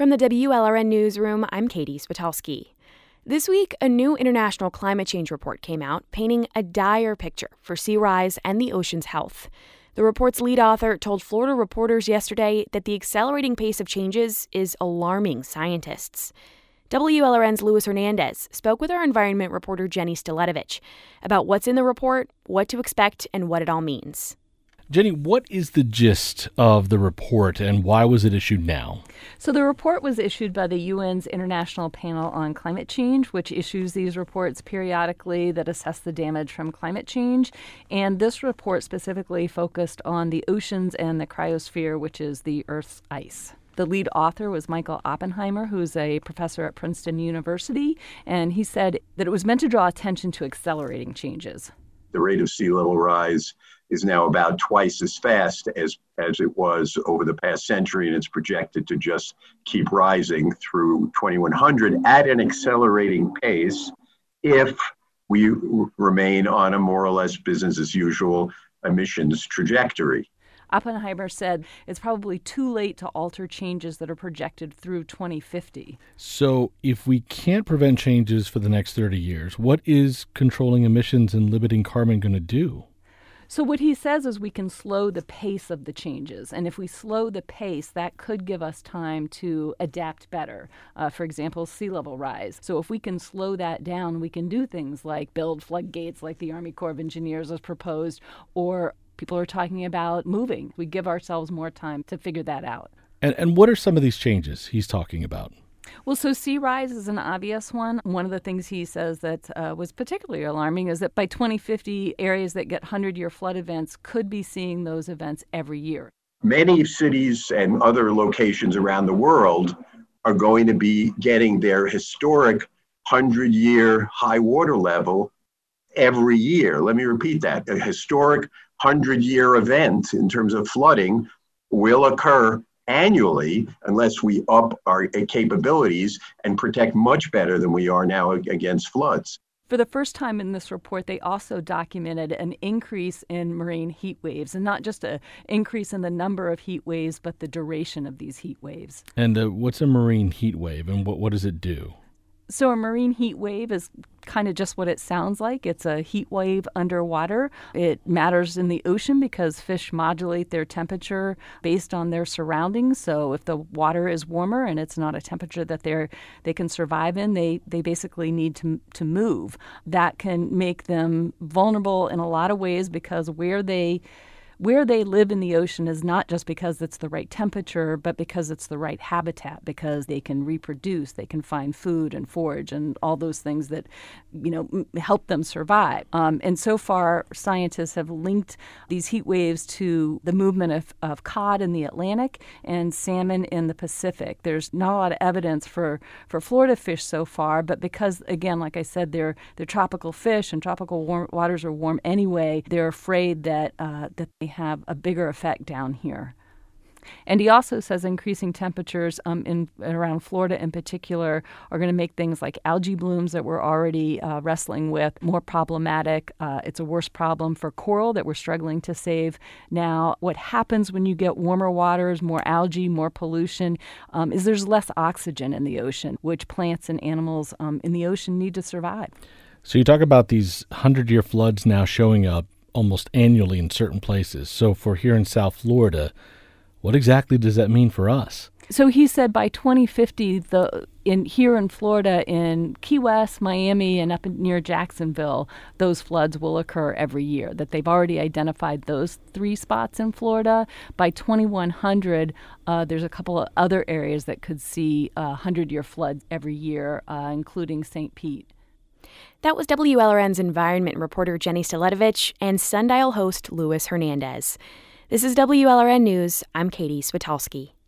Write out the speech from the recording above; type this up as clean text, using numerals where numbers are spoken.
From the WLRN Newsroom, I'm Katie Switowski. This week, a new international climate change report came out, painting a dire picture for sea rise and the ocean's health. The report's lead author told Florida reporters yesterday that the accelerating pace of changes is alarming scientists. WLRN's Luis Hernandez spoke with our environment reporter Jenny Staletovich about what's in the report, what to expect, and what it all means. Jenny, what is the gist of the report and why was it issued now? So the report was issued by the UN's International Panel on Climate Change, which issues these reports periodically that assess the damage from climate change. And this report specifically focused on the oceans and the cryosphere, which is the Earth's ice. The lead author was Michael Oppenheimer, who's a professor at Princeton University, and he said that it was meant to draw attention to accelerating changes. The rate of sea level rise is now about twice as fast as it was over the past century, and it's projected to just keep rising through 2100 at an accelerating pace if we remain on a more or less business as usual emissions trajectory. Oppenheimer said it's probably too late to alter changes that are projected through 2050. So if we can't prevent changes for the next 30 years, what is controlling emissions and limiting carbon going to do? So what he says is we can slow the pace of the changes. And if we slow the pace, that could give us time to adapt better. For example, sea level rise. So if we can slow that down, we can do things like build floodgates like the Army Corps of Engineers has proposed, or people are talking about moving. We give ourselves more time to figure that out. And what are some of these changes he's talking about? Well, so sea rise is an obvious one. One of the things he says that was particularly alarming is that by 2050, areas that get 100-year flood events could be seeing those events every year. Many cities and other locations around the world are going to be getting their historic 100-year high water level every year. Let me repeat that. A historic 100-year event in terms of flooding will occur annually unless we up our capabilities and protect much better than we are now against floods. For the first time in this report, they also documented an increase in marine heat waves, and not just an increase in the number of heat waves, but the duration of these heat waves. And what's a marine heat wave, and what does it do? So a marine heat wave is kind of just what it sounds like. It's a heat wave underwater. It matters in the ocean because fish modulate their temperature based on their surroundings. So if the water is warmer and it's not a temperature that they can survive in, they basically need to move. That can make them vulnerable in a lot of ways because where they live in the ocean is not just because it's the right temperature, but because it's the right habitat, because they can reproduce, they can find food and forage and all those things that, help them survive. And so far, scientists have linked these heat waves to the movement of cod in the Atlantic and salmon in the Pacific. There's not a lot of evidence for Florida fish so far, but because, again, like I said, they're tropical fish and tropical waters are warm anyway, they're afraid that they have a bigger effect down here. And he also says increasing temperatures in around Florida in particular are going to make things like algae blooms that we're already wrestling with more problematic. It's a worse problem for coral that we're struggling to save now. What happens when you get warmer waters, more algae, more pollution, is there's less oxygen in the ocean, which plants and animals in the ocean need to survive. So you talk about these 100-year floods now showing up almost annually in certain places. So for here in South Florida, what exactly does that mean for us? So he said by 2050, here in Florida, in Key West, Miami, and up near Jacksonville, those floods will occur every year, that they've already identified those 3 spots in Florida. By 2100, there's a couple of other areas that could see 100-year floods every year, including St. Pete. That was WLRN's environment reporter Jenny Staletovich and Sundial host Luis Hernandez. This is WLRN News. I'm Katie Switowski.